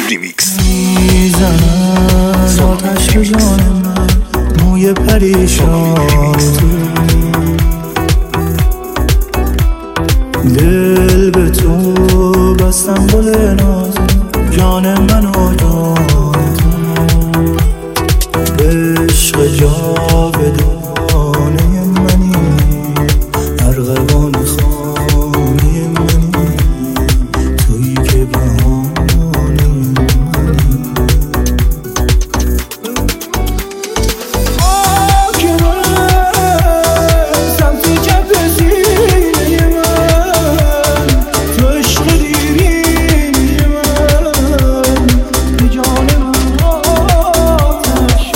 ریمیکس. میزنن آتش به جان من، موی پریشان دل به تو بستم گل ناز، جان منو جان تو عشق جاودانه منی، ارغوان خانه منی، تویی که بهانه منی. آکه من سمت جبه سینه من، تو عشق دیرینه من، به جان من آتش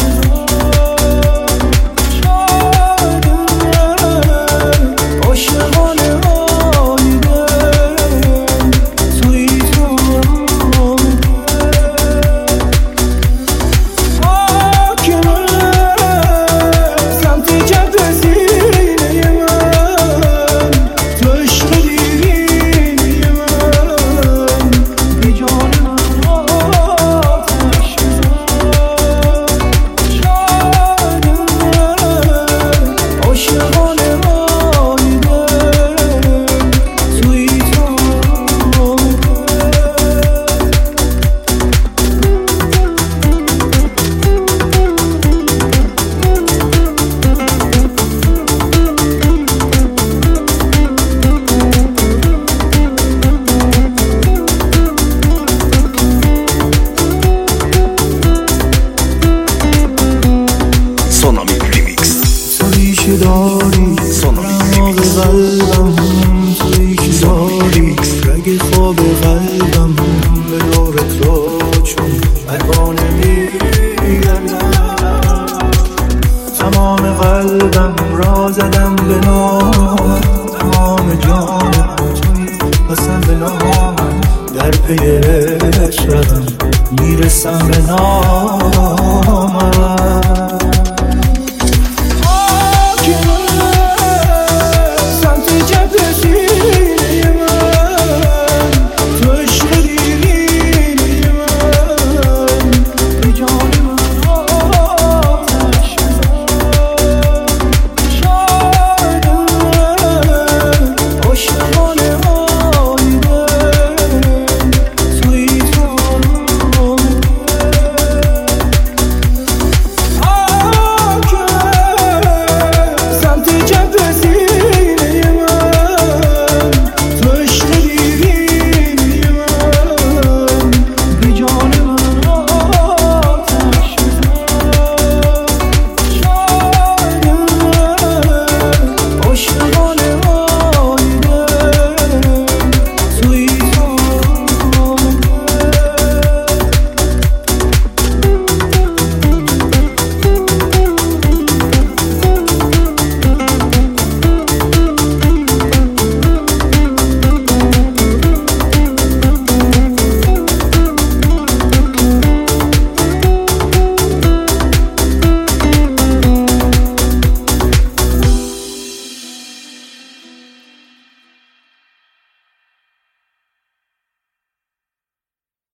داری رماغ قلبم، تویی که داری رگ خواب قلبم، به دور تو چون پروانه میگردم، تمام قلبم را زدم به نام، تمام جانم تویی قسم به نام، در پی عشقم میرسم به نام.